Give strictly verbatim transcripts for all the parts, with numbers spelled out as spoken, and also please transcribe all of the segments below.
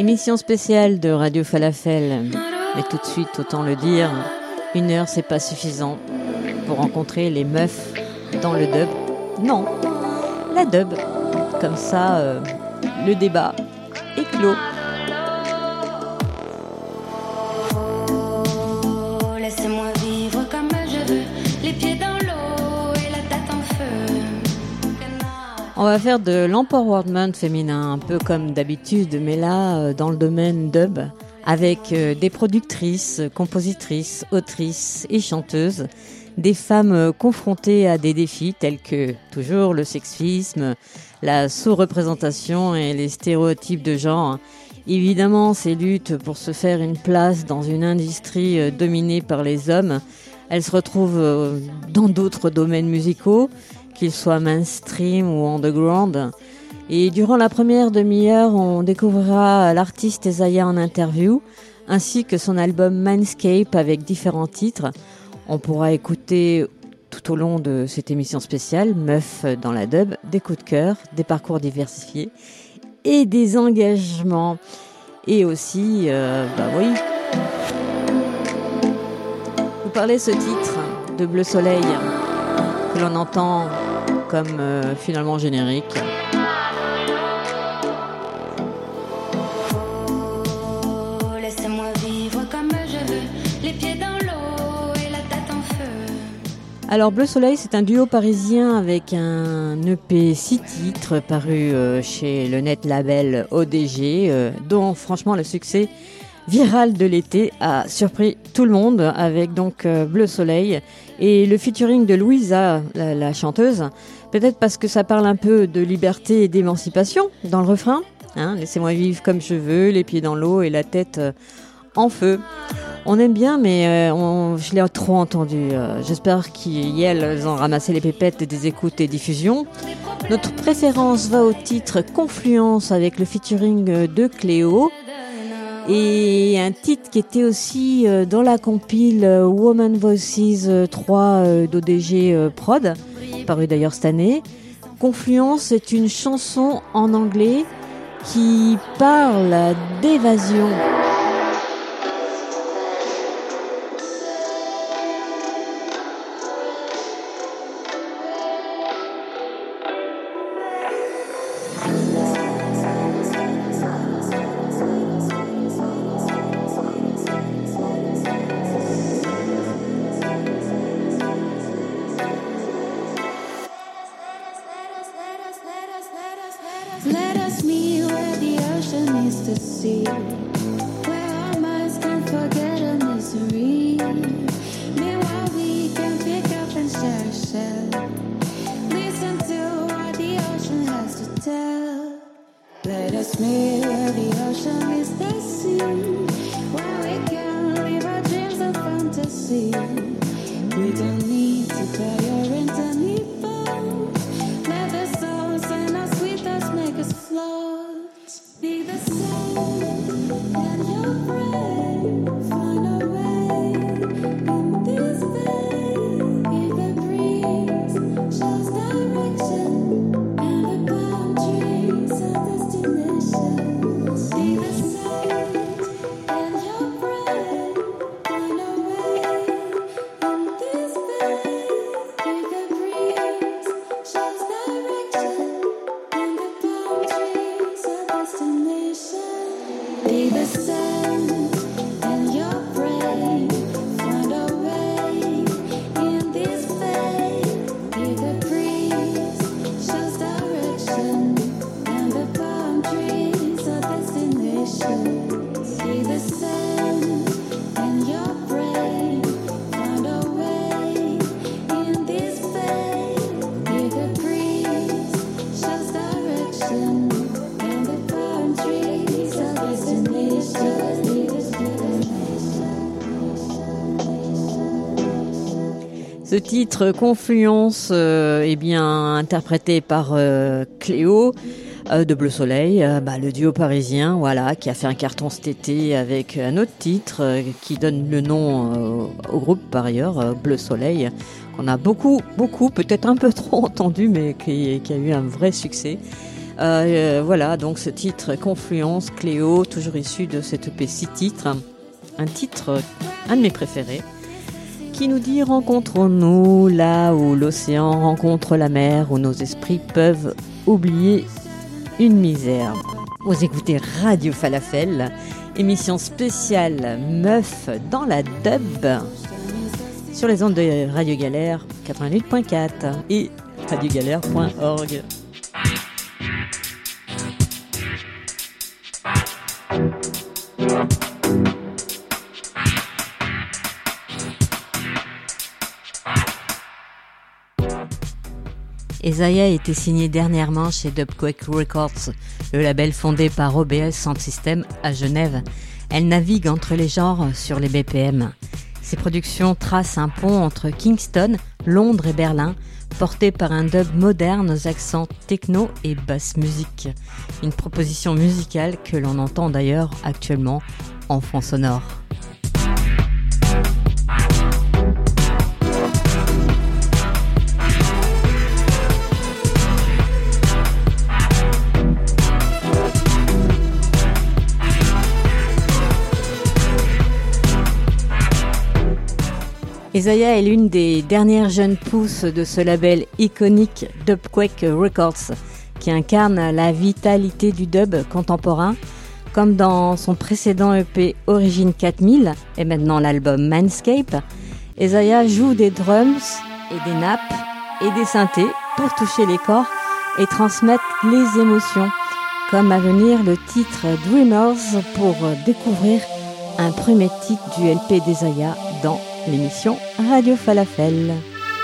Émission spéciale de Radio Falafel. Mais tout de suite, autant le dire, une heure, c'est pas suffisant pour rencontrer les meufs dans le dub. Non, la dub. Comme ça, euh, le débat est clos. Oh, laissez-moi vivre comme je veux, les pieds dans l'eau et la tête en feu. On va faire de l'empowerment féminin, un peu comme d'habitude, mais là, dans le domaine dub, avec des productrices, compositrices, autrices et chanteuses, des femmes confrontées à des défis tels que, toujours, le sexisme, la sous-représentation et les stéréotypes de genre. Évidemment, ces luttes pour se faire une place dans une industrie dominée par les hommes, elles se retrouvent dans d'autres domaines musicaux, qu'ils soient mainstream ou underground. Et durant la première demi-heure, on découvrira l'artiste Ezaya en interview, ainsi que son album Mindscape avec différents titres. On pourra écouter tout au long de cette émission spéciale, Meuf dans la dub, des coups de cœur, des parcours diversifiés et des engagements. Et aussi, euh, bah oui, vous parlez ce titre de Bleu Soleil, que l'on entend comme euh, finalement générique. Oh, laissez-moi vivre comme je veux, les pieds dans l'eau et la tête en feu. Alors Bleu Soleil, c'est un duo parisien avec un E P six titres paru euh, chez le net label O D G, euh, dont franchement le succès viral de l'été a surpris tout le monde avec donc euh, Bleu Soleil et le featuring de Louisa, la, la chanteuse, peut-être parce que ça parle un peu de liberté et d'émancipation dans le refrain, hein, laissez-moi vivre comme je veux, les pieds dans l'eau et la tête euh, en feu. On aime bien, mais euh, on, je l'ai trop entendu. Euh, j'espère qu'elles ont ramassé les pépettes des écoutes et diffusions. Notre préférence va au titre Confluence avec le featuring de Cléo. Et un titre qui était aussi euh, dans la compile euh, Woman Voices euh, trois euh, d'O D G euh, Prod, paru d'ailleurs cette année. Confluence est une chanson en anglais qui parle d'évasion. Let us meet where the ocean is to see, where our minds can forget a misery. Meanwhile we can pick up and share a shell. Listen to what the ocean has to tell. Let us meet where the ocean is to see, where we can live our dreams and fantasy. We don't need to pay or rent any boat. Let the souls and our sweet thoughts make us float. Be the same and your brain. Find a way in this day. If the breeze shows direction and the boundaries of destination. Be the same and your brain. Find a way in this day. If the breeze shows direction and the boundaries of destination. Be the sand and your brain. Find a way in this way. If the breeze shows direction and the boundaries of destination. Be the sand and your brain. Find a way in this way. If the breeze shows direction and the boundaries of Ce titre Confluence euh, est bien interprété par euh, Cléo euh, de Bleu Soleil, euh, bah, le duo parisien, voilà, qui a fait un carton cet été avec un autre titre euh, qui donne le nom euh, au groupe par ailleurs, euh, Bleu Soleil, qu'on a beaucoup, beaucoup, peut-être un peu trop entendu, mais qui, qui a eu un vrai succès. Euh, voilà, donc ce titre Confluence, Cléo, toujours issu de cette E P six titres. Un titre, un de mes préférés, qui nous dit « Rencontrons-nous là où l'océan rencontre la mer, où nos esprits peuvent oublier une misère ». Vous écoutez Radio Falafel, émission spéciale Meuf dans la dub, sur les ondes de Radio Galère quatre-vingt-huit point quatre et radio galère point org. Ezaya a été signé dernièrement chez Dubquake Records, le label fondé par O B S Sound System à Genève. Elle navigue entre les genres sur les B P M. Ses productions tracent un pont entre Kingston, Londres et Berlin, porté par un dub moderne aux accents techno et basse musique. Une proposition musicale que l'on entend d'ailleurs actuellement en fond sonore. Ezaya est l'une des dernières jeunes pousses de ce label iconique Dubquake Records, qui incarne la vitalité du dub contemporain, comme dans son précédent E P Origin quatre mille et maintenant l'album Manscape. Ezaya joue des drums et des nappes et des synthés pour toucher les corps et transmettre les émotions, comme à venir le titre Dreamers pour découvrir un premier titre du L P d'Ezaya dans l'émission Radio Falafel.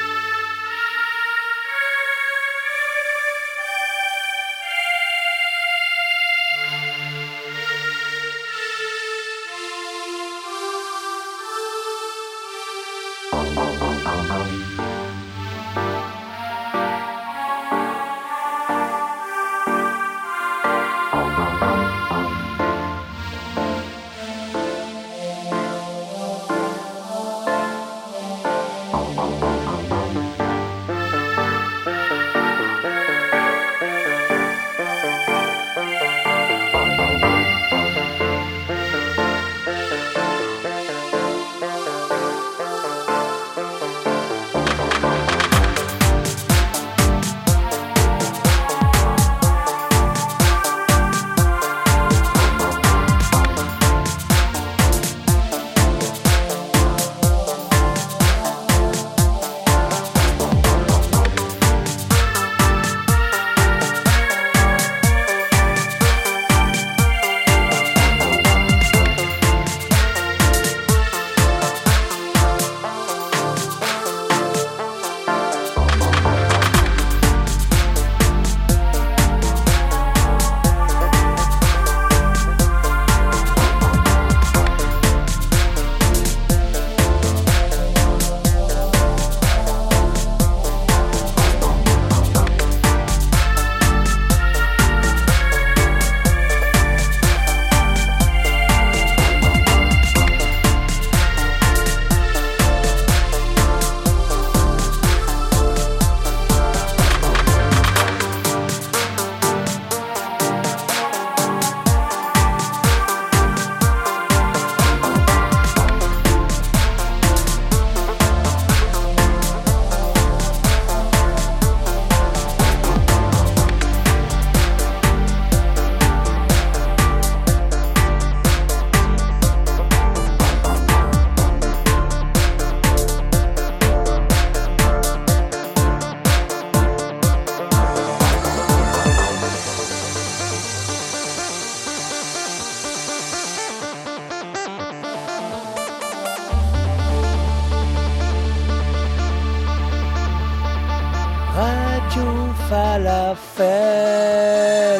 Falafel.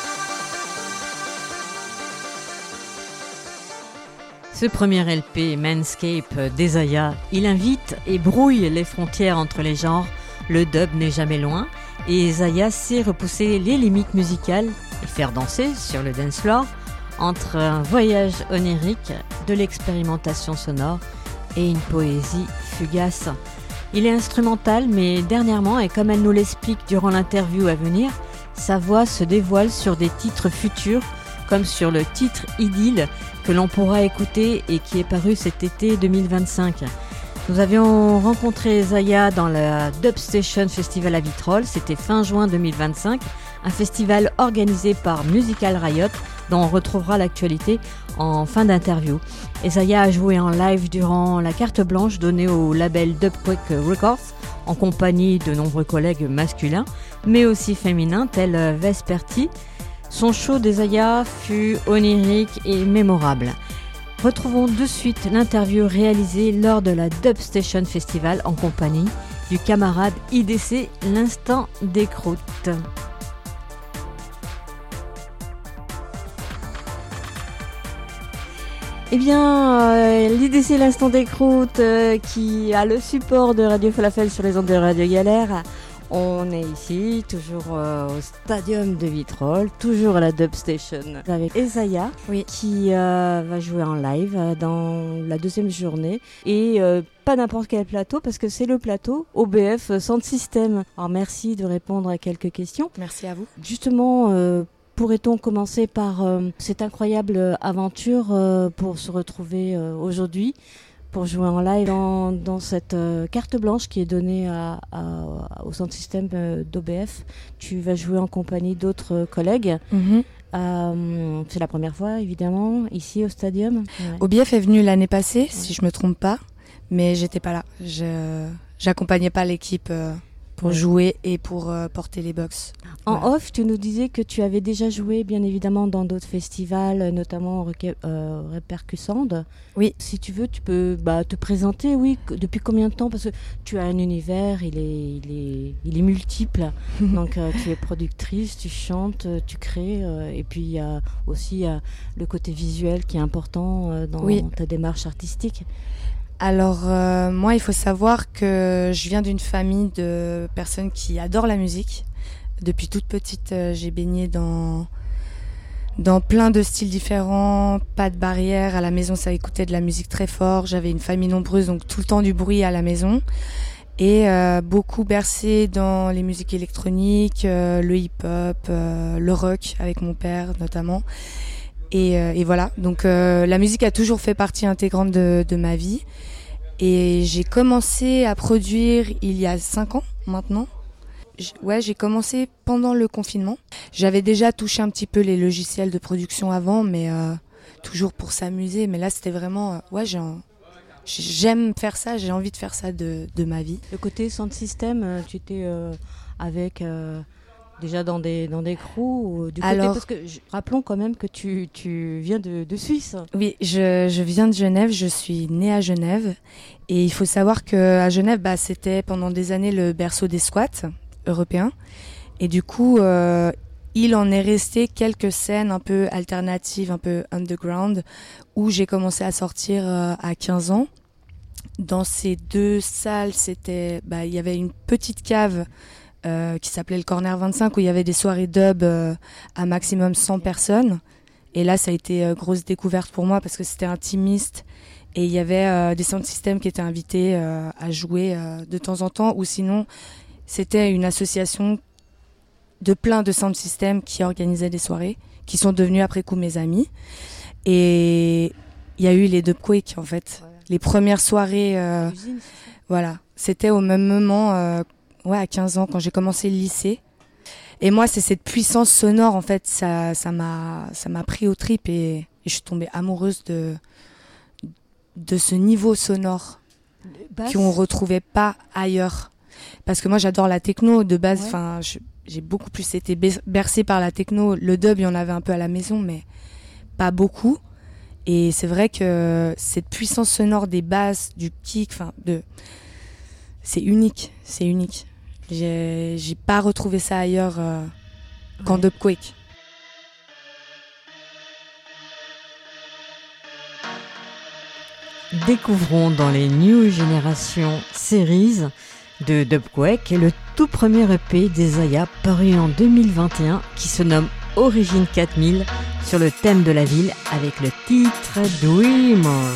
Ce premier L P, Manscape d'Ezaya, il invite et brouille les frontières entre les genres. Le dub n'est jamais loin et Ezaya sait repousser les limites musicales et faire danser sur le dance floor entre un voyage onirique, de l'expérimentation sonore et une poésie fugace. Il est instrumental, mais dernièrement, et comme elle nous l'explique durant l'interview à venir, sa voix se dévoile sur des titres futurs, comme sur le titre Idylle, que l'on pourra écouter et qui est paru cet été deux mille vingt-cinq. Nous avions rencontré Zaya dans la Dubstation Festival à Vitrolles, c'était fin juin deux mille vingt-cinq, un festival organisé par Musical Riot, dont on retrouvera l'actualité en fin d'interview. Et Zaya a joué en live durant la carte blanche donnée au label Dubquake Records, en compagnie de nombreux collègues masculins, mais aussi féminins, tels Vesperti. Son show des Zaya fut onirique et mémorable. Retrouvons de suite l'interview réalisée lors de la Dubstation Festival en compagnie du camarade I D C, l'instant d'écroute. Eh bien, euh, l'I D C, l'instant d'écroute, euh, qui a le support de Radio Falafel sur les ondes de Radio Galère. On est ici, toujours euh, au Stadium de Vitrolles, toujours à la Dubstation, avec Zaya, oui. qui euh, va jouer en live euh, dans la deuxième journée. Et euh, pas n'importe quel plateau, parce que c'est le plateau O B F Sound System. Alors merci de répondre à quelques questions. Merci à vous. Justement, euh, pourrait-on commencer par euh, cette incroyable aventure euh, pour se retrouver euh, aujourd'hui, pour jouer en live dans, dans cette euh, carte blanche qui est donnée à, à, au Sound System euh, d'O B F. Tu vas jouer en compagnie d'autres euh, collègues. Mm-hmm. Euh, c'est la première fois, évidemment, ici au Stadium. Ouais. O B F est venu l'année passée, ouais. si je me trompe pas, mais j'étais pas là. Je, j'accompagnais pas l'équipe euh, pour ouais. jouer et pour euh, porter les box. En voilà. off, tu nous disais que tu avais déjà joué, bien évidemment, dans d'autres festivals, notamment euh, Répercussande. Oui. Si tu veux, tu peux bah, te présenter, oui. Depuis combien de temps? Parce que tu as un univers, il est, il est, il est multiple. Donc, euh, tu es productrice, tu chantes, tu crées. Euh, et puis, il y a aussi euh, le côté visuel qui est important euh, dans oui. ta démarche artistique. Alors, euh, moi, il faut savoir que je viens d'une famille de personnes qui adorent la musique. Depuis toute petite, euh, j'ai baigné dans dans plein de styles différents, pas de barrière. À la maison, ça écoutait de la musique très fort. J'avais une famille nombreuse, donc tout le temps du bruit à la maison. Et euh, beaucoup bercé dans les musiques électroniques, euh, le hip-hop, euh, le rock, avec mon père notamment. Et, euh, et voilà, donc euh, la musique a toujours fait partie intégrante de, de ma vie. Et j'ai commencé à produire il y a cinq ans maintenant. Ouais, j'ai commencé pendant le confinement. J'avais déjà touché un petit peu les logiciels de production avant, mais euh, toujours pour s'amuser. Mais là, c'était vraiment... Euh, ouais, j'ai un... j'aime faire ça, j'ai envie de faire ça de, de ma vie. Le côté sound system, euh, tu étais euh, avec... Euh, déjà dans des, dans des crews ou du côté... Alors, parce que je, rappelons quand même que tu, tu viens de, de Suisse. Oui, je, je viens de Genève, je suis née à Genève. Et il faut savoir qu'à Genève, bah, c'était pendant des années le berceau des squats européen. Et du coup, euh, il en est resté quelques scènes un peu alternatives, un peu underground, où j'ai commencé à sortir euh, à quinze ans. Dans ces deux salles, c'était, bah, il y avait une petite cave euh, qui s'appelait le Corner vingt-cinq, où il y avait des soirées dub euh, à maximum cent personnes. Et là, ça a été euh, grosse découverte pour moi parce que c'était intimiste. Et il y avait euh, des sound systems qui étaient invités euh, à jouer euh, de temps en temps, ou sinon... C'était une association de plein de sound systems qui organisaient des soirées, qui sont devenus après coup mes amis. Et il y a eu les Dubquake, en fait. Voilà. Les premières soirées, euh, voilà. C'était au même moment, euh, ouais, à quinze ans, quand j'ai commencé le lycée. Et moi, c'est cette puissance sonore, en fait, ça, ça m'a, ça m'a pris aux tripes et, et je suis tombée amoureuse de, de ce niveau sonore qu'on retrouvait pas ailleurs. Parce que moi j'adore la techno de base, enfin ouais. J'ai beaucoup plus été bercée par la techno. Le dub, il y en avait un peu à la maison, mais pas beaucoup. Et c'est vrai que cette puissance sonore des basses, du kick, enfin de, c'est unique, c'est unique. J'ai, j'ai pas retrouvé ça ailleurs euh, qu'en ouais. Dubquake. Découvrons dans les New Generation Series de Dubquake le tout premier E P des Zaya paru en deux mille vingt et un qui se nomme Origine quatre mille sur le thème de la ville avec le titre Dreamer.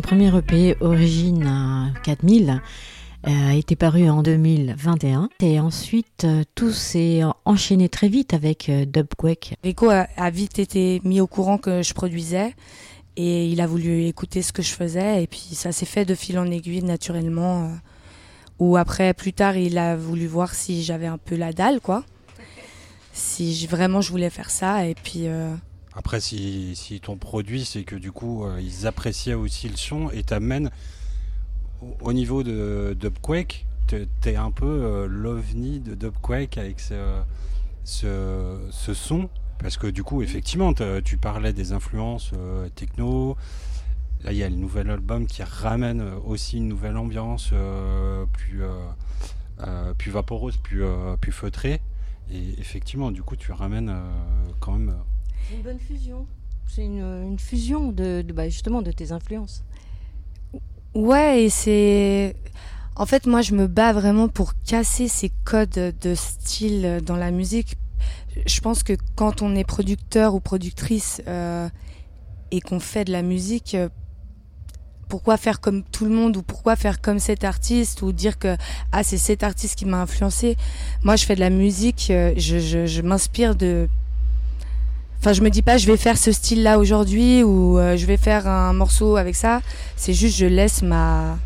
premier E P, Origine euh, quatre mille, euh, a été paru en deux mille vingt et un. Et ensuite, euh, tout s'est enchaîné très vite avec euh, Dubquake. Rico a, a vite été mis au courant que je produisais et il a voulu écouter ce que je faisais et puis ça s'est fait de fil en aiguille naturellement. Euh, ou après, plus tard, il a voulu voir si j'avais un peu la dalle, quoi. Si je, vraiment je voulais faire ça et puis... Euh, Après, si, si ton produit, c'est que du coup, euh, ils appréciaient aussi le son et t'amènent au, au niveau de Dubquake, t'es, t'es un peu euh, l'ovni de Dubquake avec ce, ce, ce son. Parce que du coup, effectivement, tu parlais des influences euh, techno. Là, il y a le nouvel album qui ramène aussi une nouvelle ambiance euh, plus, euh, euh, plus vaporeuse, plus, euh, plus feutrée. Et effectivement, du coup, tu ramènes euh, quand même... Euh, C'est une bonne fusion. C'est une, une fusion de, de bah justement de tes influences. Ouais, et c'est... En fait, moi, je me bats vraiment pour casser ces codes de style dans la musique. Je pense que quand on est producteur ou productrice euh, et qu'on fait de la musique, euh, pourquoi faire comme tout le monde ou pourquoi faire comme cet artiste ou dire que ah c'est cet artiste qui m'a influencé. Moi, je fais de la musique, euh, je, je, je m'inspire de... Enfin, je me dis pas je vais faire ce style-là aujourd'hui ou euh, je vais faire un morceau avec ça. C'est juste je laisse ma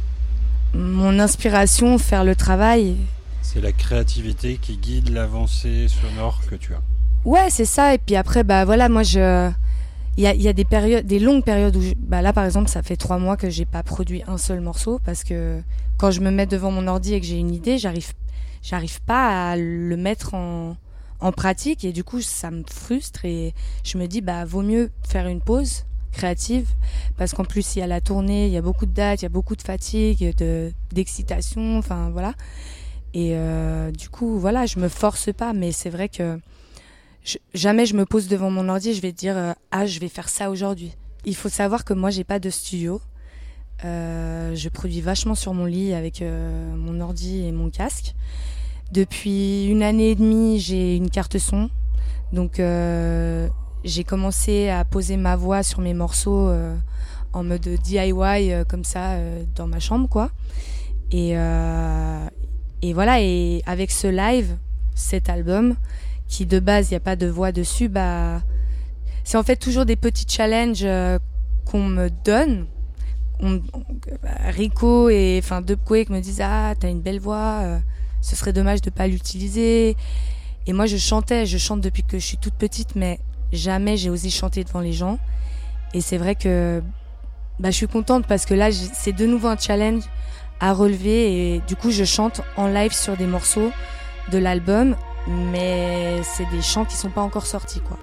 mon inspiration faire le travail. C'est la créativité qui guide l'avancée sonore que tu as. Ouais, c'est ça. Et puis après, bah voilà, moi je, il y a, il y a des périodes, des longues périodes où, je... bah là par exemple, ça fait trois mois que j'ai pas produit un seul morceau parce que quand je me mets devant mon ordi et que j'ai une idée, j'arrive, j'arrive pas à le mettre en en pratique et du coup ça me frustre et je me dis bah vaut mieux faire une pause créative parce qu'en plus il y a la tournée, il y a beaucoup de dates, il y a beaucoup de fatigue, de d'excitation, enfin voilà. Et euh, du coup, voilà, je me force pas, mais c'est vrai que je, jamais je me pose devant mon ordi et je vais dire euh, ah, je vais faire ça aujourd'hui. Il faut savoir que moi, j'ai pas de studio. Euh, je produis vachement sur mon lit avec euh, mon ordi et mon casque. Depuis une année et demie, j'ai une carte son. Donc, euh, j'ai commencé à poser ma voix sur mes morceaux euh, en mode D I Y, euh, comme ça, euh, dans ma chambre, quoi. Et... Euh, Et voilà, et avec ce live, cet album, qui de base, il n'y a pas de voix dessus, bah, c'est en fait toujours des petits challenges euh, qu'on me donne. On, on, Rico et enfin Dubquake me disent ah t'as une belle voix, euh, ce serait dommage de pas l'utiliser. Et moi je chantais, je chante depuis que je suis toute petite, mais jamais j'ai osé chanter devant les gens. Et c'est vrai que bah, je suis contente parce que là c'est de nouveau un challenge à relever et du coup je chante en live sur des morceaux de l'album, mais c'est des chants qui sont pas encore sortis, quoi.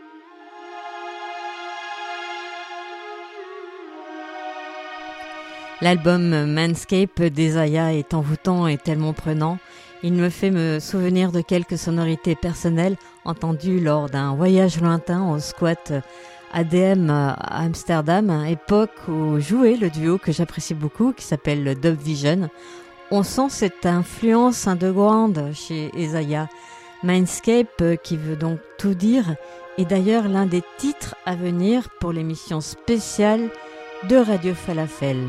L'album Manscape d'Ezaya est envoûtant et tellement prenant. Il me fait me souvenir de quelques sonorités personnelles entendues lors d'un voyage lointain au squat A D M à Amsterdam, époque où jouait le duo que j'apprécie beaucoup qui s'appelle Dub Vision. On sent cette influence underground chez Ezaya. Mindscape, qui veut donc tout dire, est d'ailleurs l'un des titres à venir pour l'émission spéciale de Radio Falafel.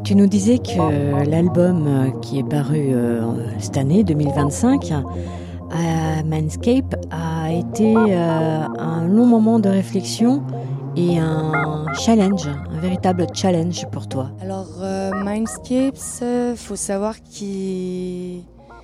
Tu nous disais que l'album euh, qui est paru euh, cette année, deux mille vingt-cinq, à Mindscape, a été euh, un long moment de réflexion et un challenge, un véritable challenge pour toi. Alors, euh, Mindscapes, euh, faut savoir qu'il...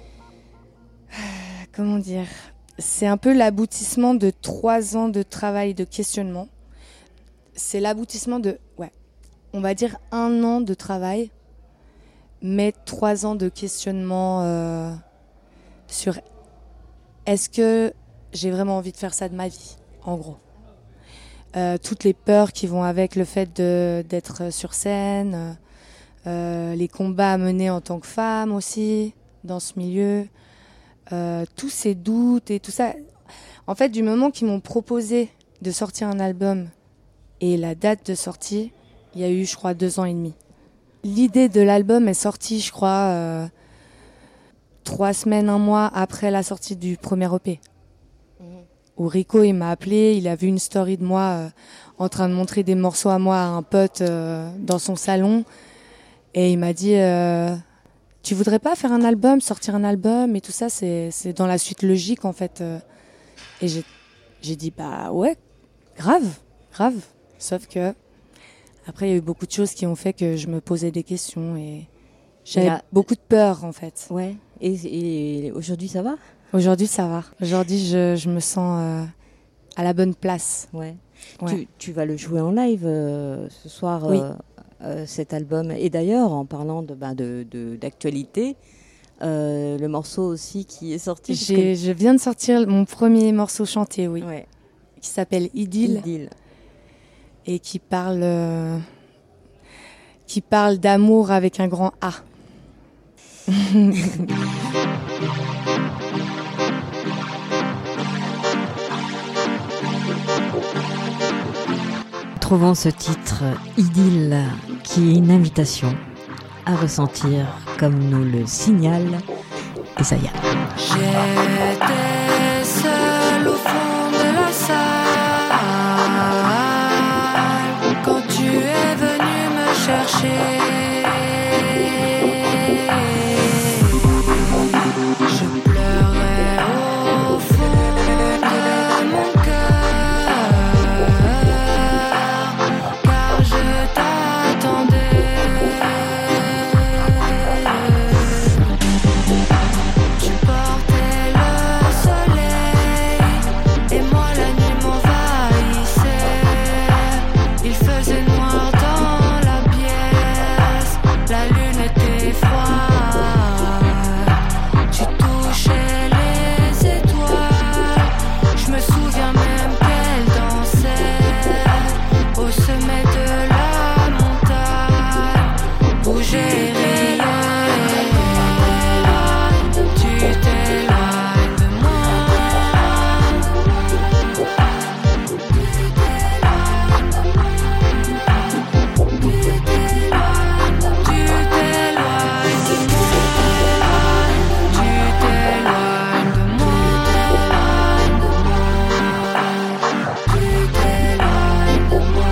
Comment dire ? C'est un peu l'aboutissement de trois ans de travail, de questionnement. C'est l'aboutissement de, ouais, on va dire un an de travail, mais trois ans de questionnement euh, sur est-ce que j'ai vraiment envie de faire ça de ma vie, en gros. Euh, toutes les peurs qui vont avec le fait de, d'être sur scène, euh, les combats à mener en tant que femme aussi, dans ce milieu, euh, tous ces doutes et tout ça. En fait, du moment qu'ils m'ont proposé de sortir un album et la date de sortie, il y a eu, je crois, deux ans et demi. L'idée de l'album est sortie, je crois, euh, trois semaines, un mois après la sortie du premier E P. Où Rico, il m'a appelé, il a vu une story de moi euh, en train de montrer des morceaux à moi à un pote euh, dans son salon. Et il m'a dit, euh, tu voudrais pas faire un album, sortir un album et tout ça, c'est, c'est dans la suite logique en fait. euh. Et j'ai, j'ai dit, bah ouais, grave, grave. Sauf que après, il y a eu beaucoup de choses qui ont fait que je me posais des questions et j'avais là... beaucoup de peur en fait. Ouais. Et, et aujourd'hui, ça va ? Aujourd'hui, ça va. Aujourd'hui, je, je me sens euh, à la bonne place. Ouais. Ouais. Tu, tu vas le jouer en live euh, ce soir, Oui. euh, euh, cet album. Et d'ailleurs, en parlant de, bah, de, de, d'actualité, euh, le morceau aussi qui est sorti. J'ai, je viens de sortir mon premier morceau chanté, oui, Ouais. qui s'appelle Idylle, Idylle. et qui parle, euh, qui parle d'amour avec un grand A. Trouvons ce titre Idylle qui est une invitation à ressentir comme nous le signale Esaya. J'étais seule au fond de la salle quand tu es venu me chercher. Je pleurais au fond de mon cœur car je t'attendais. Tu portais le soleil et moi la nuit m'envahissait. Il faisait noir dans la pièce, la lune était froide. Tu touchais les étoiles, je me souviens même qu'elles dansaient au sommet de la montagne où j'ai tu t'éloignes de moi. Tu t'éloignes de moi. Tu t'éloignes de moi. Tu t'éloignes de moi. Tu t'éloignes de moi. Tu t'éloignes de moi.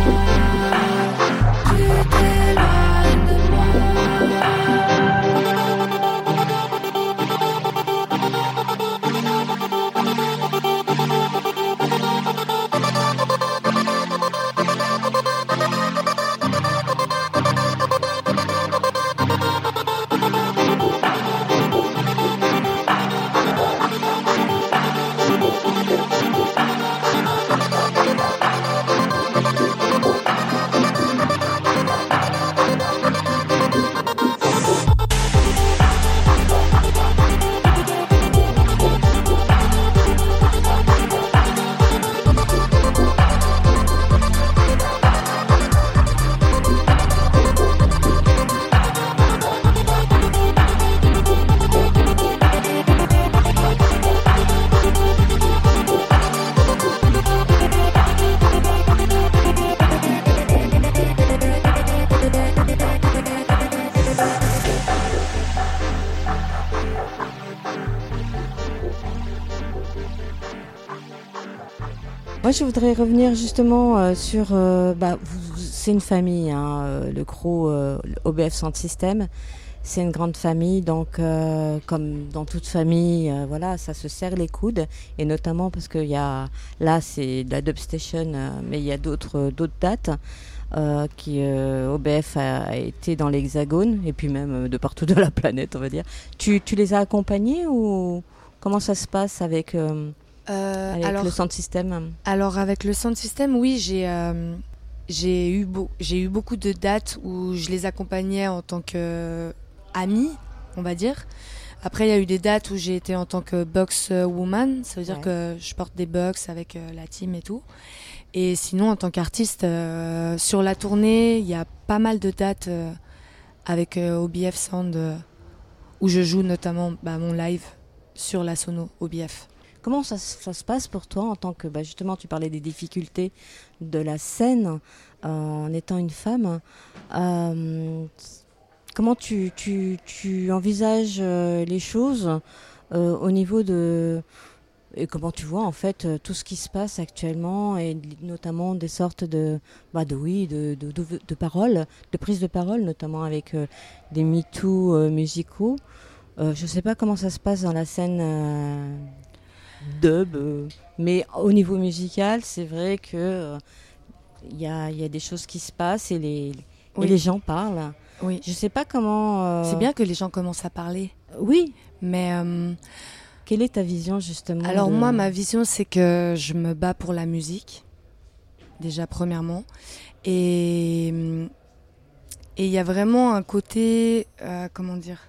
Moi, je voudrais revenir justement euh, sur... euh, bah, vous- c'est une famille, hein, euh, le crew euh, O B F Sound System. C'est une grande famille, donc euh, comme dans toute famille, euh, voilà, ça se serre les coudes, et notamment parce qu'il y a, là c'est de la dubstation, euh, mais il y a d'autres euh, d'autres dates euh, qui euh, O B F a, a été dans l'Hexagone et puis même euh, de partout de la planète, on va dire. Tu, tu les as accompagnés ou comment ça se passe avec euh, Euh, avec alors, le sound system? alors avec le sound system, oui, j'ai euh, j'ai eu beau- j'ai eu beaucoup de dates où je les accompagnais en tant que amie, on va dire. Après, il y a eu des dates où j'ai été en tant que box woman, ça veut dire Ouais. que je porte des box avec euh, la team et tout. Et sinon, en tant qu'artiste, euh, sur la tournée, il y a pas mal de dates euh, avec euh, O B F Sound euh, où je joue notamment bah, mon live sur la sono O B F. Comment ça, s- ça se passe pour toi en tant que, bah, justement, tu parlais des difficultés de la scène euh, en étant une femme. Euh, comment tu, tu, tu envisages euh, les choses euh, au niveau de... Et comment tu vois en fait euh, tout ce qui se passe actuellement et li- notamment des sortes de, bah, de oui, de, de, de, de paroles, de prise de parole, notamment avec euh, des MeToo euh, musicaux. Euh, je sais pas comment ça se passe dans la scène euh, dub, euh, mais au niveau musical, c'est vrai que euh, il y a, il y a des choses qui se passent et les, Oui. et les gens parlent. Oui. Je sais pas comment. euh, C'est bien que les gens commencent à parler, Oui. mais euh, Quelle est ta vision justement alors de- moi, ma vision, c'est que je me bats pour la musique, déjà premièrement, et hum, et il y a vraiment un côté, euh, comment dire,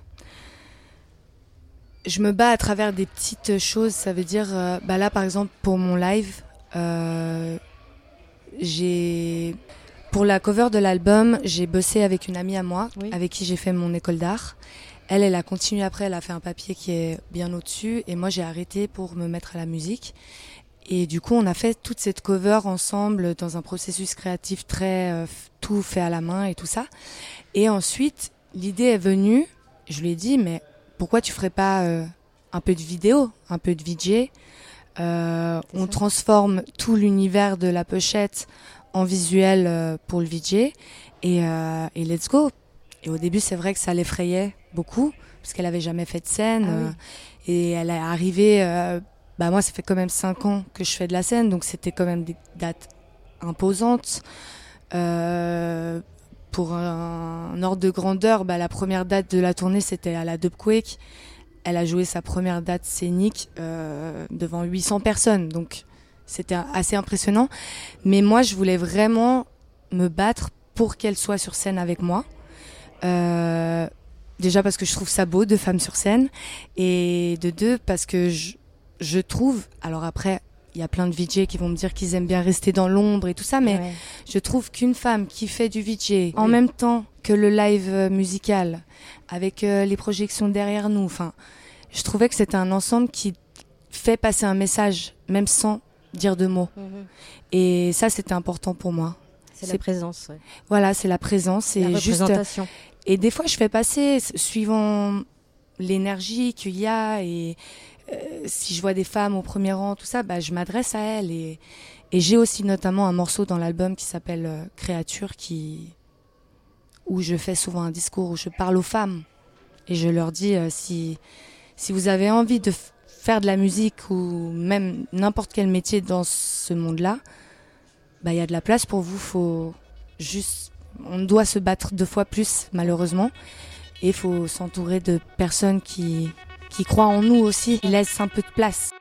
je me bats à travers des petites choses. Ça veut dire, euh, bah là par exemple pour mon live, euh, j'ai pour la cover de l'album, j'ai bossé avec une amie à moi, Oui. avec qui j'ai fait mon école d'art. Elle, elle a continué après, elle a fait un papier qui est bien au-dessus, et moi j'ai arrêté pour me mettre à la musique. Et du coup, on a fait toute cette cover ensemble dans un processus créatif très euh, f- tout fait à la main et tout ça. Et ensuite, l'idée est venue. Je lui ai dit, mais pourquoi tu ferais pas euh, un peu de vidéo, un peu de V J? Euh, C'est on ça. transforme tout l'univers de la pochette en visuel euh, pour le V J et, euh, et let's go. Et au début, c'est vrai que ça l'effrayait beaucoup parce qu'elle avait jamais fait de scène Ah oui. euh, et elle est arrivée. Euh, bah moi, ça fait quand même cinq ans que je fais de la scène, donc c'était quand même des dates imposantes. Euh, pour un, un ordre de grandeur, bah, la première date de la tournée, c'était à la Dubquake. Elle a joué sa première date scénique euh, devant huit cents personnes, donc c'était assez impressionnant. Mais moi, je voulais vraiment me battre pour qu'elle soit sur scène avec moi. Euh, déjà parce que je trouve ça beau, deux femmes sur scène, et de deux, parce que je, je trouve, alors après, il y a plein de V J qui vont me dire qu'ils aiment bien rester dans l'ombre et tout ça, mais Ouais. je trouve qu'une femme qui fait du V J en Oui. même temps que le live euh, musical, avec euh, les projections derrière nous, enfin, je trouvais que c'était un ensemble qui fait passer un message, même sans dire de mots. Mhm. Et ça, c'était important pour moi. C'est C'est- la présence, ouais. Voilà, c'est la présence La et juste. représentation. Et des fois, je fais passer, s- suivant l'énergie qu'il y a, et euh, si je vois des femmes au premier rang, tout ça, bah, je m'adresse à elles. Et, et j'ai aussi notamment un morceau dans l'album qui s'appelle euh, Créature, qui, où je fais souvent un discours où je parle aux femmes. Et je leur dis, euh, si, si vous avez envie de f- faire de la musique ou même n'importe quel métier dans ce monde-là, bah, il y a de la place pour vous. Faut juste, on doit se battre deux fois plus, malheureusement. Et il faut s'entourer de personnes qui, qui croient en nous aussi, qui laissent un peu de place.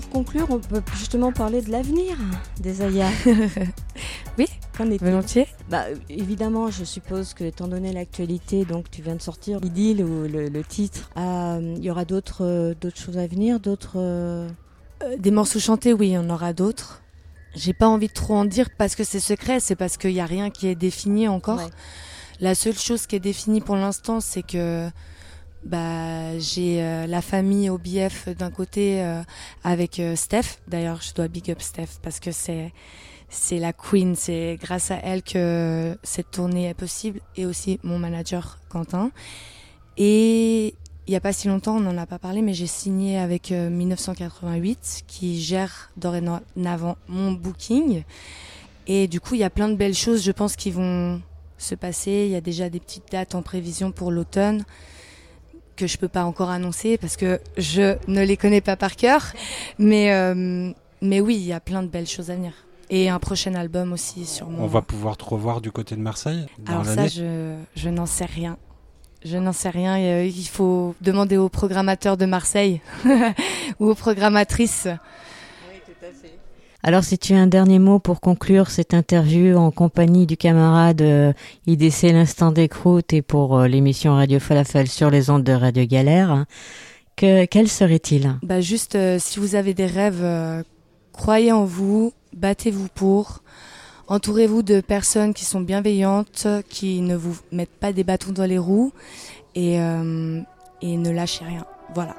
pour conclure, on peut justement parler de l'avenir des Aya. Oui, qu'en est-il ? Volontiers. Bah, évidemment, je suppose que, étant donné l'actualité, donc tu viens de sortir Idylle ou le, le titre, il euh, y aura d'autres, euh, d'autres choses à venir, d'autres. Euh... Euh, des morceaux chantés, oui, il y en aura d'autres. J'ai pas envie de trop en dire parce que c'est secret, c'est parce qu'il y a rien qui est défini encore. Ouais. La seule chose qui est définie pour l'instant, c'est que bah j'ai euh, la famille O B F d'un côté euh, avec euh, Steph. D'ailleurs, je dois big up Steph parce que c'est c'est la queen, c'est grâce à elle que cette tournée est possible, et aussi mon manager Quentin. Et il y a pas si longtemps, on n'en a pas parlé, mais j'ai signé avec euh, dix-neuf cent quatre-vingt-huit qui gère dorénavant mon booking. Et du coup, il y a plein de belles choses, je pense, qui vont se passer. Il y a déjà des petites dates en prévision pour l'automne que je peux pas encore annoncer parce que je ne les connais pas par cœur. Mais, euh, mais oui, il y a plein de belles choses à venir. Et un prochain album aussi sûrement. On va pouvoir te revoir du côté de Marseille dans Alors l'année. ça, je, je n'en sais rien. Je n'en sais rien. Il faut demander au programmateur de Marseille ou aux programmatrices. Oui, tout à fait. Alors, si tu as un dernier mot pour conclure cette interview en compagnie du camarade euh, I D C L'Instant d'écoute et pour euh, l'émission Radio Falafel sur les ondes de Radio Galère, hein, que, quel serait-il ? Bah juste, euh, si vous avez des rêves, euh, croyez en vous, battez-vous pour. Entourez-vous de personnes qui sont bienveillantes, qui ne vous mettent pas des bâtons dans les roues et, euh, et ne lâchez rien. Voilà.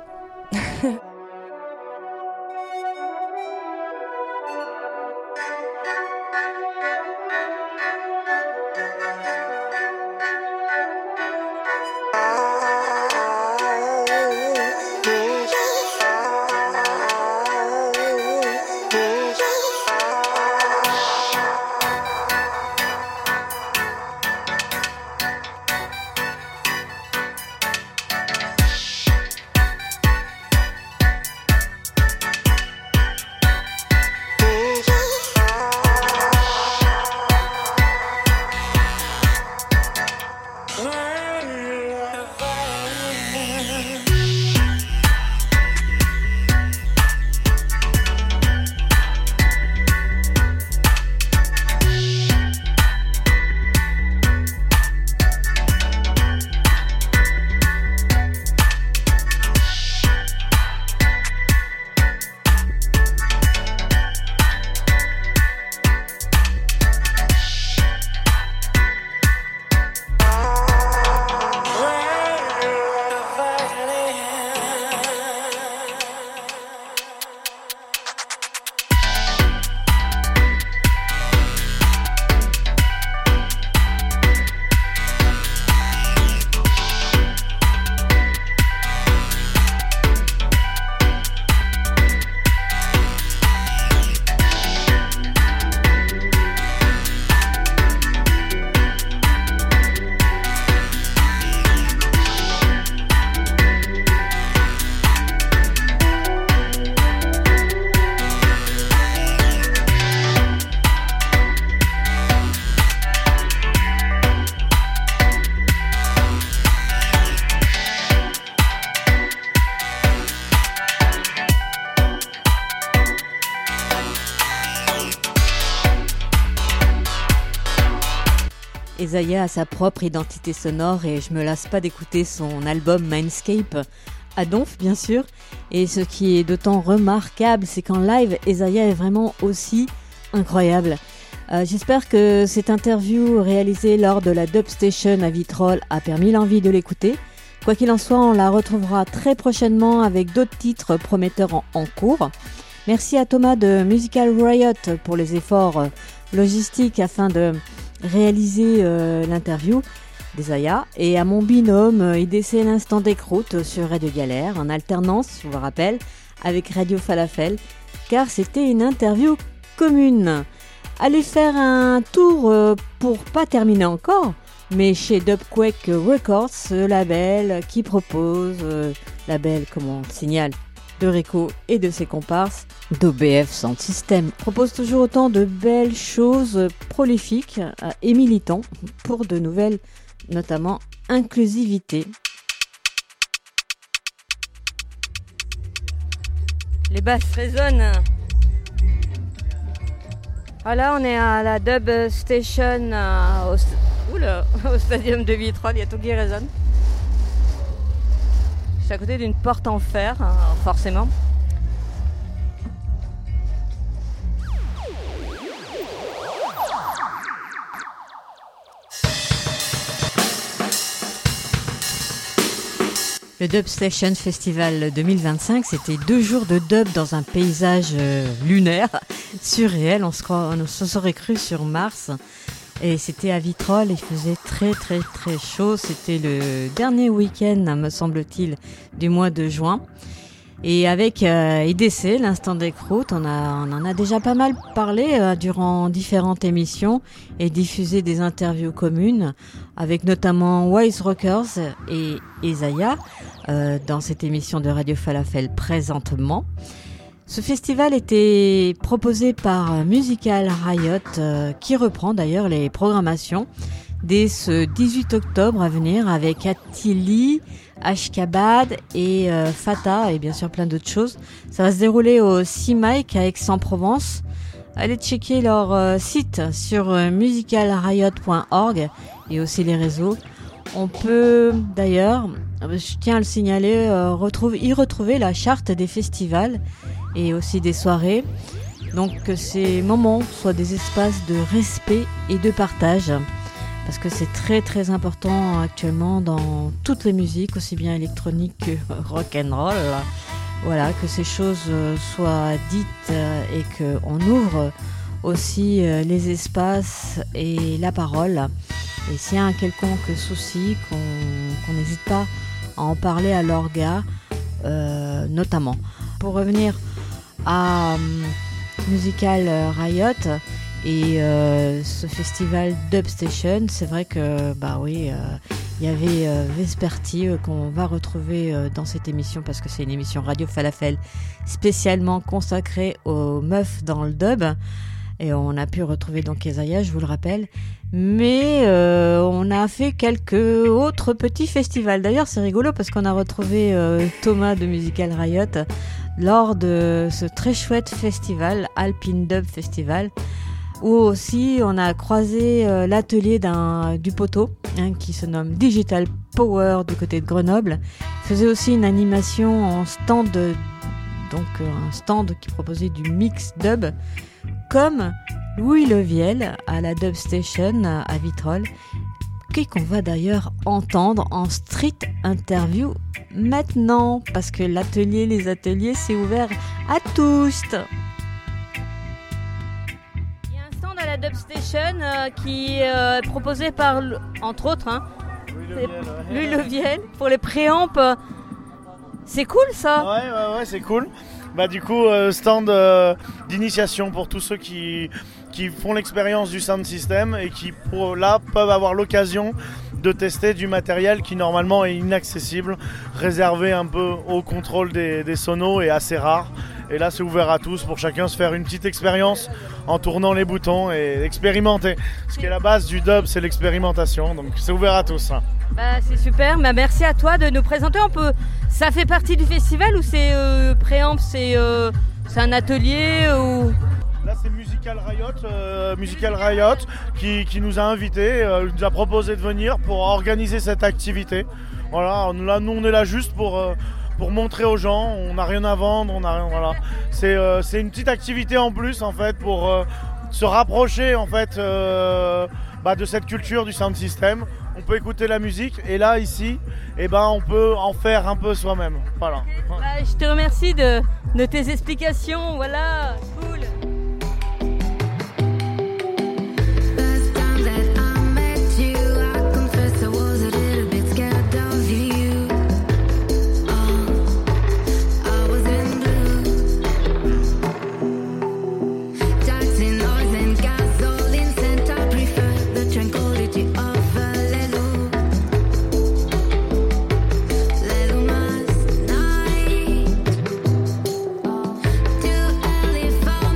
Zaya a sa propre identité sonore et je me lasse pas d'écouter son album Mindscape, à Donf bien sûr. Et ce qui est d'autant remarquable, c'est qu'en live, Zaya est vraiment aussi incroyable. Euh, j'espère que cette interview réalisée lors de la Dub Station à Vitrolles a permis l'envie de l'écouter. Quoi qu'il en soit, on la retrouvera très prochainement avec d'autres titres prometteurs en, en cours. Merci à Thomas de Musical Riot pour les efforts logistiques afin de réaliser euh, l'interview des Aya, et à mon binôme euh, I D C L'Instant d'écoute sur Radio Galère en alternance, je vous rappelle, avec Radio Falafel, car c'était une interview commune. Allez faire un tour euh, pour pas terminer encore, mais chez Dubquake Records, ce label qui propose, euh, label comme on le signale, de Reco et de ses comparses, d'O B F Sound System, propose toujours autant de belles choses prolifiques euh, et militants pour de nouvelles, notamment inclusivité. Les basses résonnent. Voilà, on est à la Dub Station euh, au, oula, au stadium de Vitrolles, il y a tout qui résonne. Je suis à côté d'une porte en fer, hein, forcément. Le Dub Station Festival deux mille vingt-cinq, c'était deux jours de dub dans un paysage euh, lunaire, surréel, on se, croit, on se serait cru sur Mars. Et c'était à Vitrolles, il faisait très très très chaud, c'était le dernier week-end, me semble-t-il, du mois de juin. Et avec euh, I D C, l'instant d'écroute, on, a, on en a déjà pas mal parlé euh, durant différentes émissions et diffusé des interviews communes avec notamment Wise Rockers et Isaiah euh, dans cette émission de Radio Falafel présentement. Ce festival était proposé par Musical Riot euh, qui reprend d'ailleurs les programmations dès ce dix-huit octobre à venir avec Attili, Ashkabad et euh, Fata et bien sûr plein d'autres choses. Ça va se dérouler au C-Mike à Aix-en-Provence. Allez checker leur euh, site sur euh, musical riot point org et aussi les réseaux. On peut d'ailleurs, je tiens à le signaler, euh, retrouve, y retrouver la charte des festivals et aussi des soirées. Donc que ces moments soient des espaces de respect et de partage. Parce que c'est très très important actuellement dans toutes les musiques, aussi bien électroniques que rock'n'roll. Voilà, que ces choses soient dites et qu'on ouvre aussi les espaces et la parole. Et s'il y a un quelconque souci, qu'on qu'on n'hésite pas à en parler à l'orga, euh, notamment. Pour revenir à euh, Musical Riot, et euh, ce festival Dub Station, c'est vrai que bah oui, euh, il y avait euh, Vesperti euh, qu'on va retrouver euh, dans cette émission parce que c'est une émission Radio Falafel spécialement consacrée aux meufs dans le dub. Et on a pu retrouver donc Isaiah, je vous le rappelle. Mais euh, on a fait quelques autres petits festivals. D'ailleurs, c'est rigolo parce qu'on a retrouvé euh, Thomas de Musical Riot lors de ce très chouette festival, Alpine Dub Festival, où aussi on a croisé euh, l'atelier d'un, du poteau, hein, qui se nomme Digital Power du côté de Grenoble. Il faisait aussi une animation en stand, donc euh, un stand qui proposait du mix dub, comme Louis Leviel à la Dub Station à Vitrolles, qui qu'on va d'ailleurs entendre en street interview maintenant, parce que l'atelier, les ateliers, c'est ouvert à tous. À la Dub Station euh, qui est euh, proposée par, entre autres, hein, Louis Leviel pour les préamps. C'est cool ça. Ouais, ouais, ouais, c'est cool. Bah du coup, euh, stand euh, d'initiation pour tous ceux qui, qui font l'expérience du sound system et qui pour, là peuvent avoir l'occasion de tester du matériel qui normalement est inaccessible, réservé un peu au contrôle des, des sonos et assez rare. Et là, c'est ouvert à tous pour chacun se faire une petite expérience en tournant les boutons et expérimenter. Ce qui est la base du dub, c'est l'expérimentation. Donc, c'est ouvert à tous. Bah, c'est super. Bah, merci à toi de nous présenter un peu. Ça fait partie du festival ou c'est euh, préamp, c'est, euh, c'est un atelier ou... Là, c'est Musical Riot, euh, Musical Riot qui, qui nous a invités, euh, nous a proposé de venir pour organiser cette activité. Voilà, là, nous, on est là juste pour... Euh, pour montrer aux gens, on n'a rien à vendre, on n'a rien, voilà. C'est, euh, c'est une petite activité en plus en fait pour euh, se rapprocher en fait euh, bah, de cette culture du sound system. On peut écouter la musique et là ici, eh ben, on peut en faire un peu soi-même. Voilà. Bah, je te remercie de, de tes explications, voilà, cool. Too early for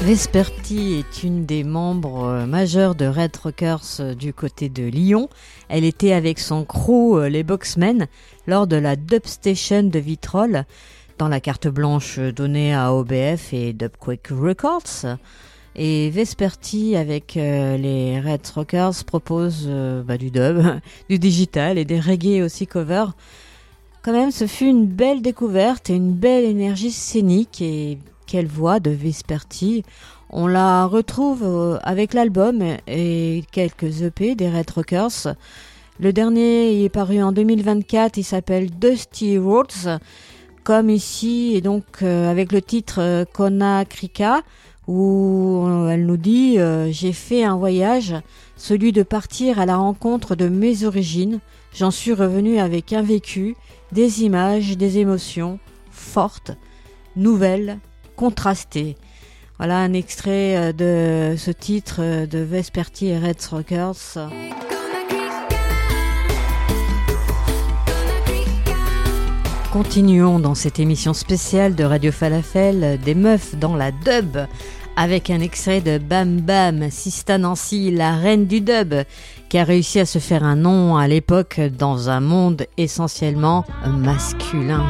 Vesperti est une des membres majeurs de Red Rockers du côté de Lyon. Elle était avec son crew, les Boxmen, lors de la Dub Station de Vitrolles, dans la carte blanche donnée à O B F et Dubquake Records. Et Vesperti, avec euh, les Red Rockers, propose euh, bah, du dub, du digital et des reggae aussi cover. Quand même, ce fut une belle découverte et une belle énergie scénique. Et quelle voix de Vesperti. On la retrouve euh, avec l'album et quelques E P des Red Rockers. Le dernier est paru en deux mille vingt-quatre, il s'appelle Dusty Roads, comme ici, et donc euh, avec le titre euh, Kona Krika, où euh, elle nous dit euh, « J'ai fait un voyage, celui de partir à la rencontre de mes origines. J'en suis revenu avec un vécu, des images, des émotions fortes, nouvelles, contrastées. » Voilà un extrait de ce titre de Vesperti et Red Rockers. Continuons dans cette émission spéciale de Radio Falafel, des meufs dans la dub, avec un extrait de Bam Bam, Sista Nancy, la reine du dub, qui a réussi à se faire un nom à l'époque dans un monde essentiellement masculin.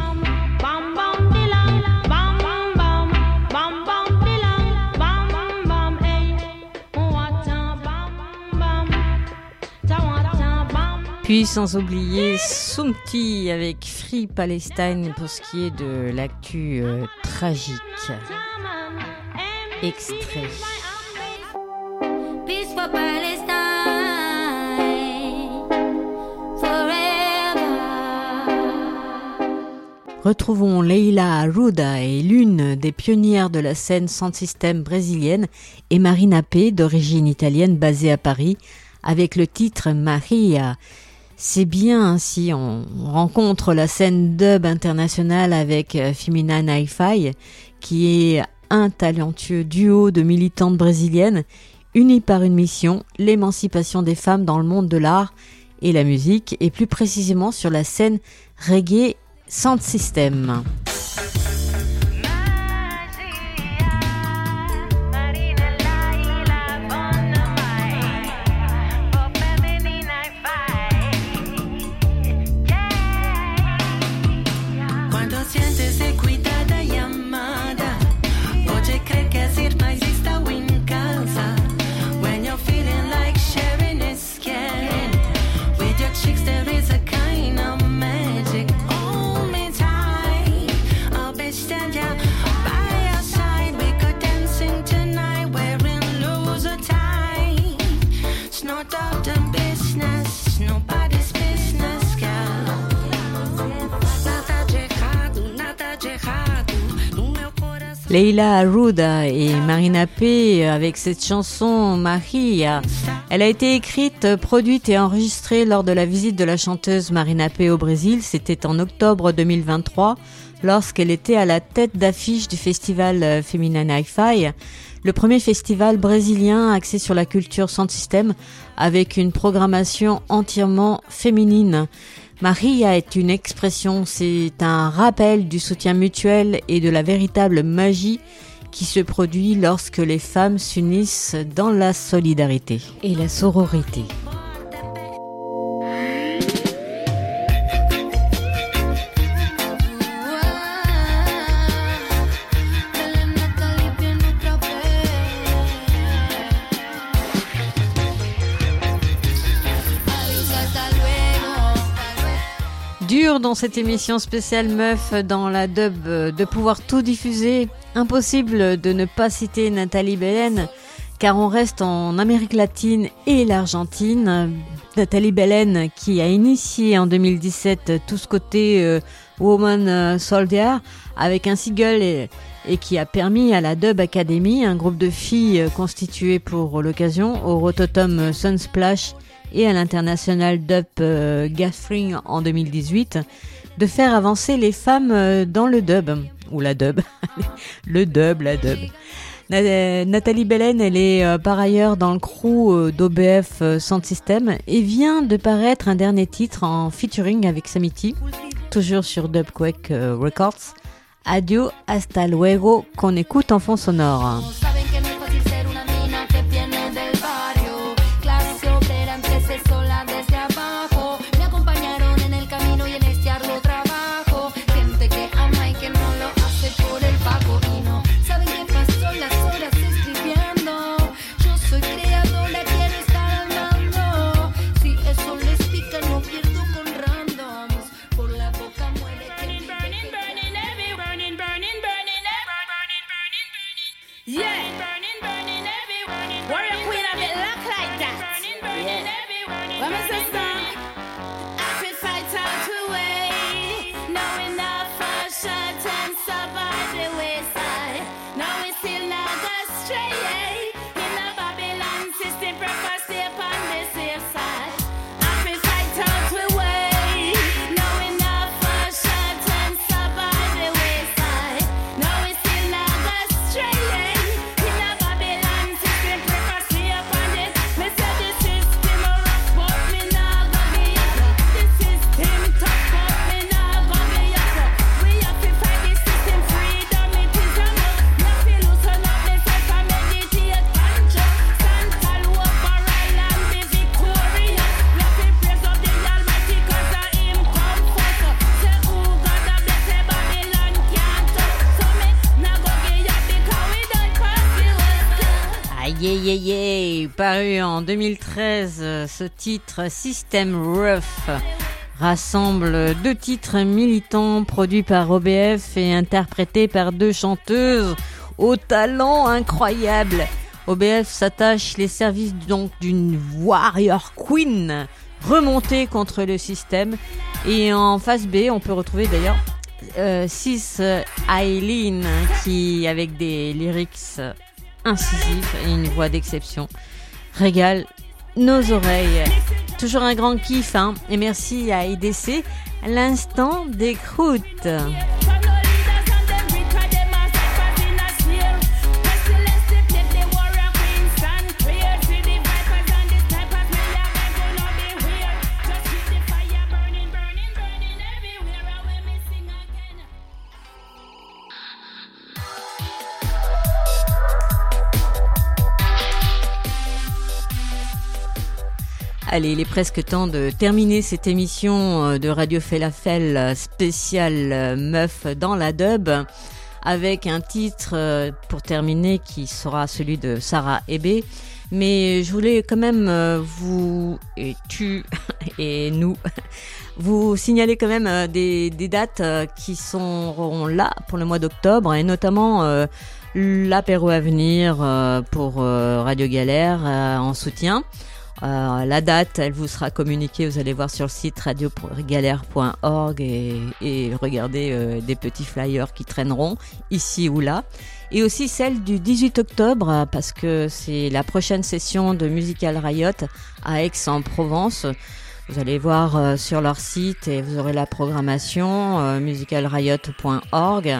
Puis sans oublier Soumti avec Free Palestine pour ce qui est de l'actu euh, tragique. Extrait. Peace for Palestine, forever. Retrouvons Leila Arruda, est l'une des pionnières de la scène sound system brésilienne, et Marina P, d'origine italienne basée à Paris, avec le titre Maria. C'est bien si on rencontre la scène dub internationale avec Feminine Hi-Fi, qui est un talentueux duo de militantes brésiliennes unis par une mission, l'émancipation des femmes dans le monde de l'art et la musique, et plus précisément sur la scène reggae sound system. Leila Arruda et Marina P avec cette chanson Maria. Elle a été écrite, produite et enregistrée lors de la visite de la chanteuse Marina P au Brésil. C'était en octobre deux mille vingt-trois, lorsqu'elle était à la tête d'affiche du festival Feminine Hi-Fi, le premier festival brésilien axé sur la culture sound system avec une programmation entièrement féminine. Maria est une expression, c'est un rappel du soutien mutuel et de la véritable magie qui se produit lorsque les femmes s'unissent dans la solidarité et la sororité. Dur dans cette émission spéciale meuf dans la dub de pouvoir tout diffuser. Impossible de ne pas citer Nathalie Belen, car on reste en Amérique latine et l'Argentine. Nathalie Belen qui a initié en deux mille dix-sept tout ce côté euh, Woman Soldier avec un single et, et qui a permis à la Dub Academy, un groupe de filles constitué pour l'occasion, au Rototom Sunsplash et à l'international Dub euh, Gathering en deux mille dix-huit, de faire avancer les femmes euh, dans le dub, ou la dub, le dub, la dub. Na- Nathalie Belen, elle est euh, par ailleurs dans le crew euh, d'O B F euh, Sound System et vient de paraître un dernier titre en featuring avec Samity, toujours sur Dubquake euh, Records. Adieu, hasta luego, qu'on écoute en fond sonore. Saben que no Yeah. Burning, burning, every burning. Warrior queen of it look like that. Burning, burning, every burning. What is this song? I could fight out to way. Knowing enough for shut and survive the wayside. No, we still not go stray. In the Babylon system, prefer stay upon the safe side. I could fight out to way. Knowing enough for shut and survive the wayside. No, we still not go stray. In the Babylon system, prefer stay upon this. Me say the system rough, but me nah go be up. The system tough, but me nah go be up. We have to fight the system freedom, it is a must. Me have to loosen up myself and meditate and just stand tall over all and be victorious. We have to praise up the Almighty 'cause of Him come first. Say who God a bless, say Babylon can't touch. So me nah go give up because we done pass the worst. Aïe aïe aïe aïe, paru en deux mille treize, euh, ce titre System Rough rassemble deux titres militants produits par O B F et interprétés par deux chanteuses au talent incroyable. O B F s'attache les services donc d'une warrior queen remontée contre le système, et en face B on peut retrouver d'ailleurs euh, Sis Eileen qui, avec des lyrics incisifs et une voix d'exception, régale nos oreilles. Toujours un grand kiff, hein, et merci à I D C, à l'instant d'écoute. Allez, il est presque temps de terminer cette émission de Radio Falafel spéciale meuf dans la dub avec un titre pour terminer qui sera celui de Sarah Ebé. Mais je voulais quand même vous, et tu et nous, vous signaler quand même des, des dates qui seront là pour le mois d'octobre, et notamment euh, l'apéro à venir euh, pour euh, Radio Galère euh, en soutien. Euh, la date, elle vous sera communiquée, vous allez voir sur le site radio galère point org et, et regardez euh, des petits flyers qui traîneront ici ou là. Et aussi celle du dix-huit octobre, parce que c'est la prochaine session de Musical Riot à Aix-en-Provence. Vous allez voir euh, sur leur site et vous aurez la programmation euh, musical riot point org.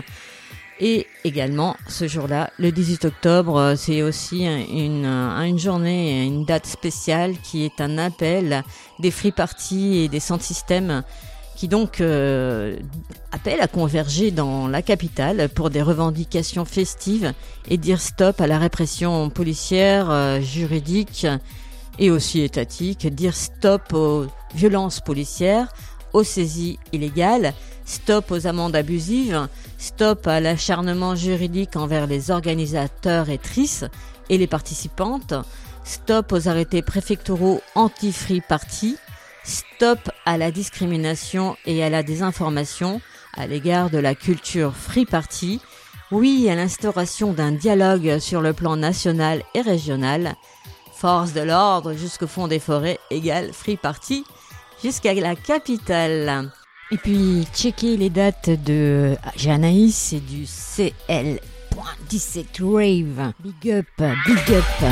Et également, ce jour-là, le dix-huit octobre, c'est aussi une, une journée, une date spéciale qui est un appel des free parties et des sound systems qui donc euh, appellent à converger dans la capitale pour des revendications festives et dire stop à la répression policière, euh, juridique et aussi étatique, dire stop aux violences policières, aux saisies illégales, stop aux amendes abusives, stop à l'acharnement juridique envers les organisateurs et tristes et les participantes, stop aux arrêtés préfectoraux anti-free party, stop à la discrimination et à la désinformation à l'égard de la culture free party, oui à l'instauration d'un dialogue sur le plan national et régional, force de l'ordre jusqu'au fond des forêts égale free party jusqu'à la capitale. Et puis, checkez les dates de Janaïs et du C L dix-sept Rave. Big up, big up.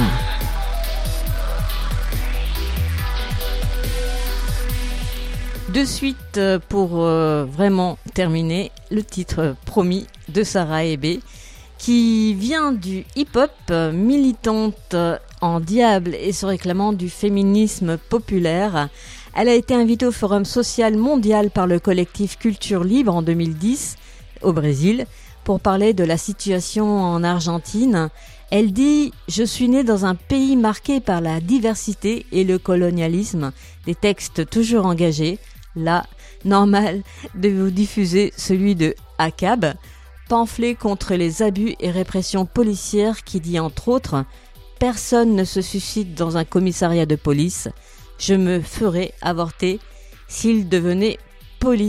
De suite, pour euh, vraiment terminer, le titre promis de Sarah Ebé, qui vient du hip-hop, militante en diable et se réclamant du féminisme populaire. Elle a été invitée au Forum social mondial par le collectif Culture Libre en deux mille dix au Brésil pour parler de la situation en Argentine. Elle dit « Je suis née dans un pays marqué par la diversité et le colonialisme, des textes toujours engagés. Là, normal de vous diffuser celui de A C A B, pamphlet contre les abus et répressions policières qui dit entre autres « Personne ne se suicide dans un commissariat de police. Je me ferais avorter s'il devenait policier. »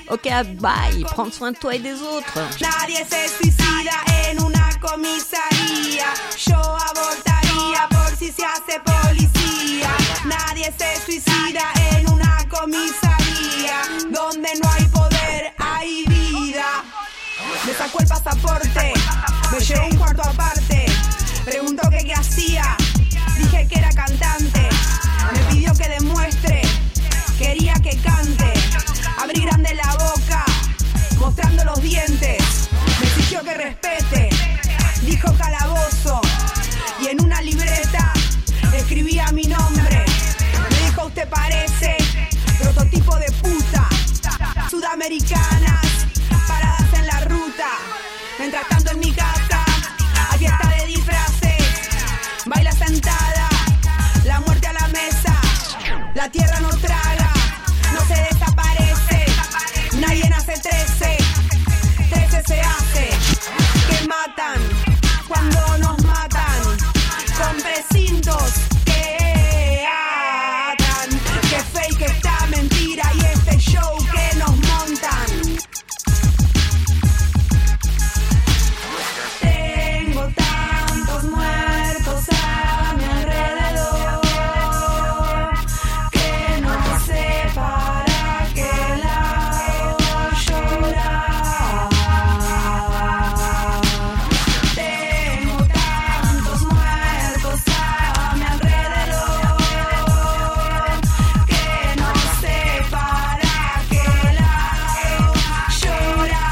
Ok, bye, prends soin de toi et des autres. Nadie se suicida en una comisaría. Yo abortaría por si se hace policía. Nadie se suicida en una comisaría. Donde no hay poder, hay vida. Me sacó el pasaporte, me llevó un cuarto aparte. Preguntó que qué hacía, dije que era cantante. Me pidió que demuestre, quería que cante. Abrí grande la boca, mostrando los dientes. Me exigió que respete, dijo calabozo. Y en una libreta escribía mi nombre. Me dijo usted parece prototipo de puta. Sudamericanas, paradas en la ruta. Mientras tanto en mi casa hay fiesta de disfraces. Baila sentada, la muerte a la mesa. La tierra no traga, no se desaparece. Nadie nace trece, trece se hace. Que matan cuando nos matan, con precintos que atan. Que fake esta mentira y este show que nos montan. Tengo tantos muertos a mi alrededor que no sé para qué lado llorar. Tengo tantos muertos a mi alrededor que no sé para qué lado llorar.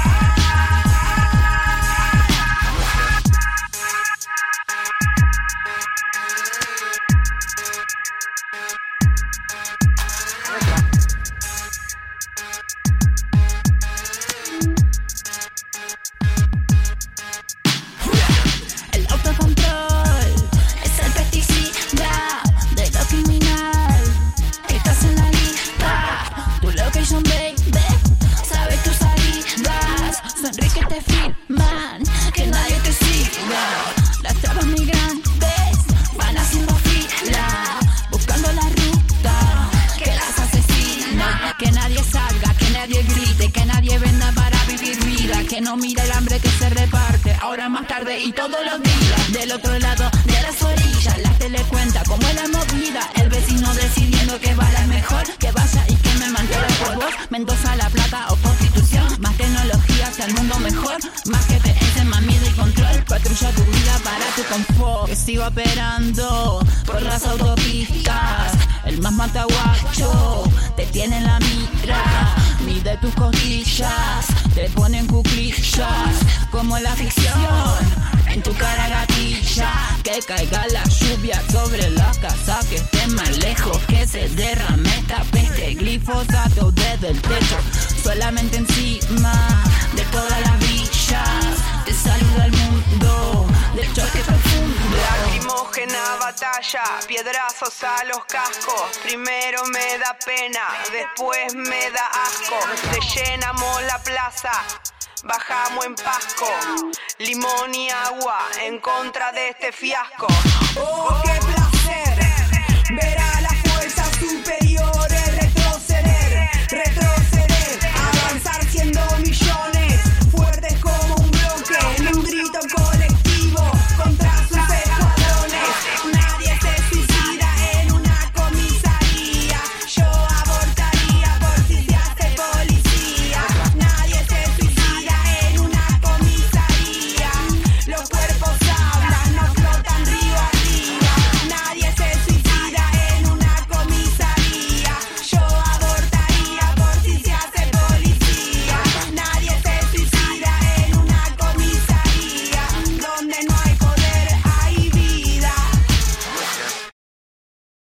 El autocontrol es el pesticida de lo criminal. Estás en la lista, tu location baby, sabes tus salidas. Sonríe que te filman, que nadie te siga. Las trabas migrantes van haciendo fila, buscando la ruta que las asesina. Que nadie salga, que nadie grite, que nadie venda para vivir vida. Que no mira el hambre que se reparte, ahora más tarde y todos los días. Del otro lado de las orillas, la tele cuenta cómo es la movida. El vecino decidiendo que bala es mejor, que vaya y que me mantenga por vos. Mendoza, La Plata o Constitución, más tecnología hacia el mundo mejor. Más que te encen, más miedo y control. Patrulla tu vida para tu confort. Que sigo operando por las autopistas. El más mataguacho te tiene en la mira. Mide tus costillas, te ponen cuclillas como en la ficción. En tu cara gatilla, que caiga la lluvia sobre la casa, que esté más lejos, que se derrame esta peste. Glifosato desde el techo, solamente encima de todas las villas. Te saluda el mundo del choque profundo. Lacrimógena batalla, piedrazos a los cascos. Primero me da pena, después me da asco. Rellenamos la plaza, bajamos en Pasco. Limón y agua en contra de este fiasco. Oh, qué placer ver